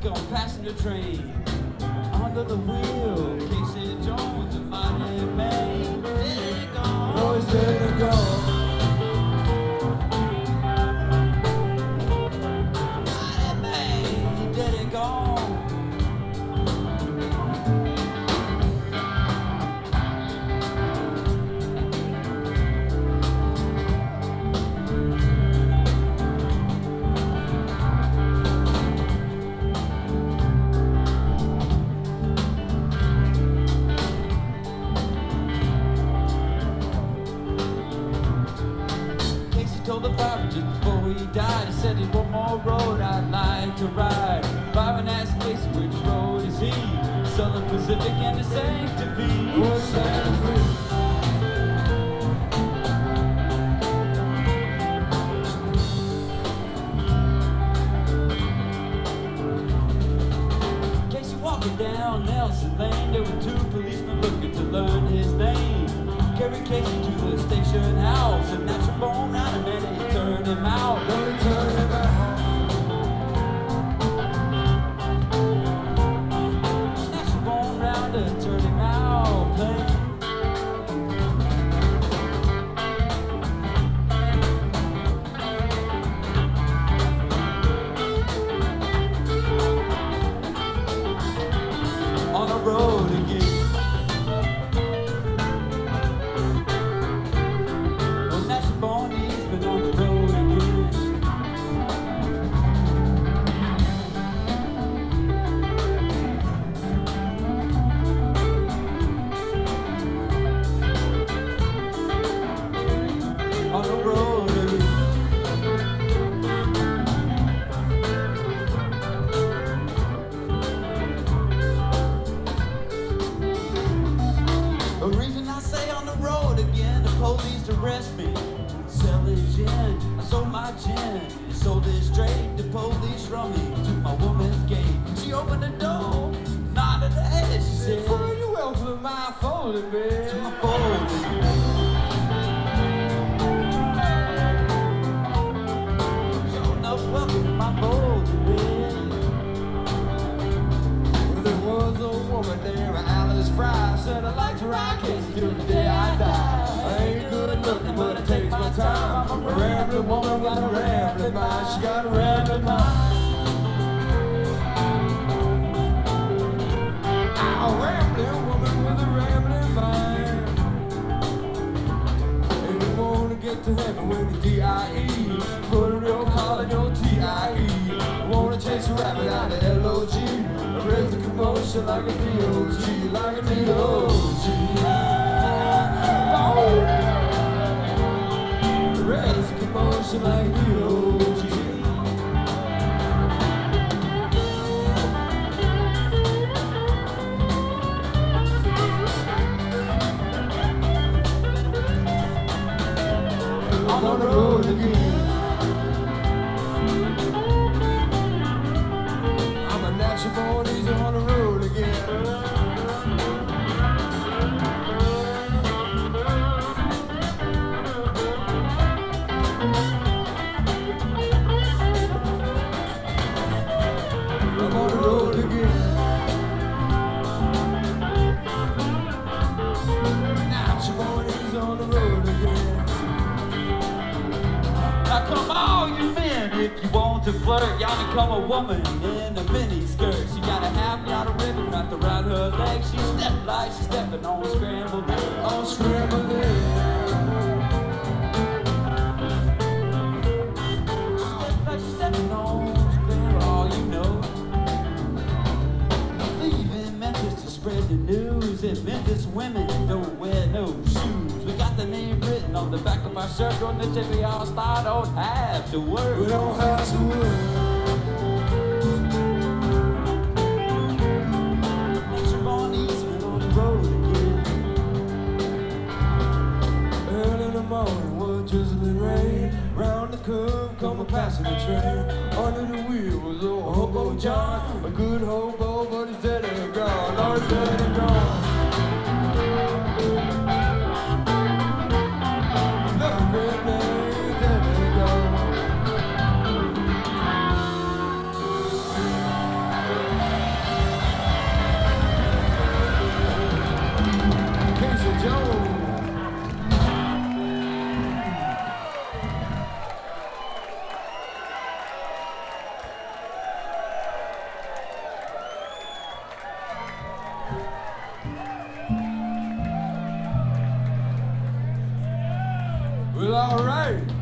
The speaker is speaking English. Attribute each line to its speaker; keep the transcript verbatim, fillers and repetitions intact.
Speaker 1: come passing the train. Under the wheel, Casey Jones, a mighty man. Dead and gone. Oh, he's dead and gone. Mighty man, dead and gone. Told the driver just before he died, he said there's one more road I'd like to ride. Byron asked Casey which road is he? Southern Pacific and the Santa Fe. Oh, Santa Fe. Casey walking down Nelson Lane, there were two policemen looking to learn his name. Carried Casey to the station house, and natural born out of it, he turned him out. Don't he turn him out? Natural born round to turn him out, play. On the road again. Arrest me, sell it gin. I sold my gin, sold it straight. The police run me to my woman's gate. She opened the door, nodded her head. She said, "For you welcome to my folding bed." To my folding bed. Sure enough, welcome to my folding bed. Well, there was a woman there, Alice Fry. Said I like to ride Casey till the day I die. I ain't good looking, but it takes my time. I'm a rambling woman with a rambling mind. She got a rambling mind. I'm a rambling woman with a rambling mind. And you wanna get to heaven with your D I E. Put a real call in your T I E. Wanna chase a rabbit out of L O G. Raise the commotion like a D O G, like a D O G. Raise the commotion like D O G. I'm on the road again. I'm a natural born, he's on the road again. I'm on the road again. Natural born, he's on the road again. Now come on, you men, if you want to flirt, y'all become a woman in a mini skirt. She got a half yard of ribbon wrapped around her leg. She stepped like she's stepping on scrambled eggs. On scrambled eggs. Step like she's stepping on scrambled, oh, you know. Leaving Memphis to spread the news. In Memphis, women don't wear no shoes. We got the name written on the back of our shirt. On the tip of our star, don't have to work. We don't have to work. Natural born Eastman on the road again. Early in the morning, was drizzling rain. Round the curve, come a passenger train. Under the wheel was old Hobo John. A good hobo, but he's dead and gone. Oh, he's dead and gone. Well, all right.